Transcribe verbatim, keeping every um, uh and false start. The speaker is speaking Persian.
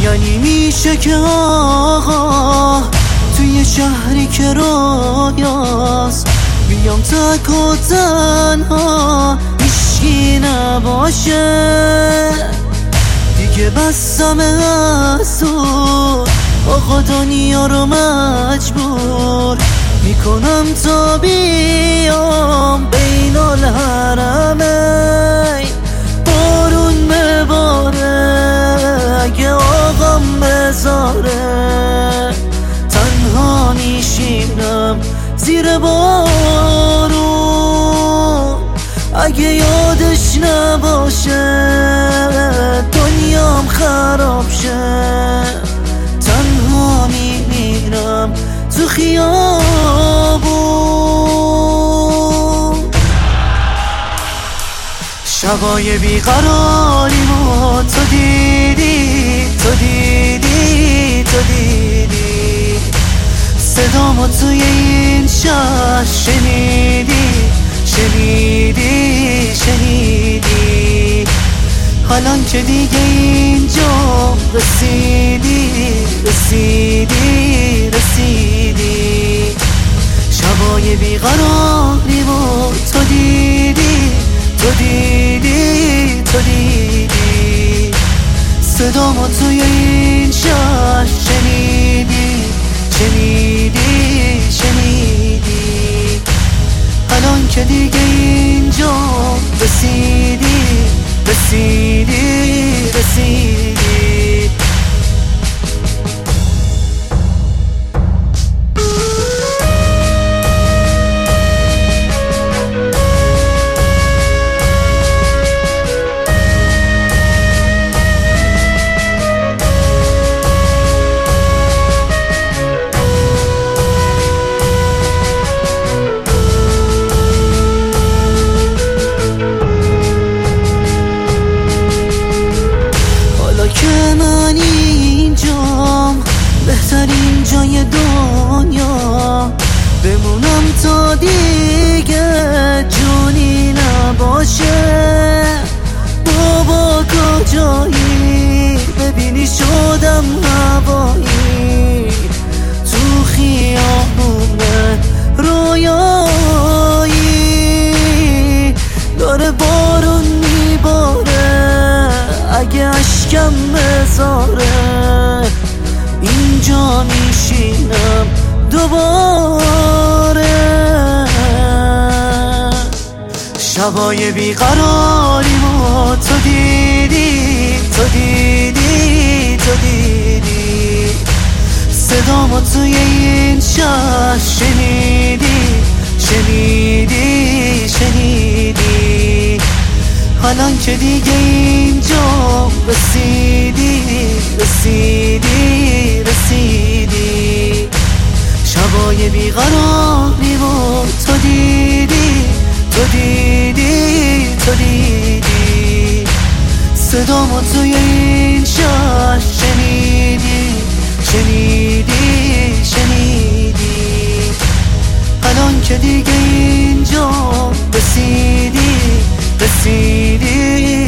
یعنی میشه که آقا توی شهری که رویاست بیام تک و تنها هیچکی نباشه دیگه بستم از تو آقا دنیا رو مجبور میکنم تا بیام بین الحرمین بارون بباره اگه آقام بذاره تنها میشینم زیر بارون اگه یادش نباشه دنیام خراب شه تنها میمیرم تو خیابون شبای بیقراریمو تو دیدی تو دیدی تو دیدی صدامو توی این شهر شنیدی شنیدی شنیدی حالان که دیگه اینجا رسیدی رسیدی رسیدی شبای بیقراریمو تو دیدی تو دیدی تو دیدی صدامو توی این شهر شنیدی شنیدی شنیدی الان که دیگه اینجا رسیدی رسیدی رسیدی من اینجام بهترین جای دنیا بمونم تا دیگه جونی نباشه بابا کجایی ببینی شدم هوایی تو خیابونه رویایی داره بارون میباره اگه اشکم بذاره اینجا میشینم دوباره شبای بیقراریمو تو دیدی تو دیدی تو دیدی صدامو توی این شهر شنیدی شنیدی شنیدی حالان که دیگه اینجا رسیدی رسیدی رسیدی شبای بیقراریمو تو دیدی تو دیدی تو دیدی صدامو توی این شهر شنیدی شنیدی شنیدی الان که دیگه اینجا رسیدی رسیدی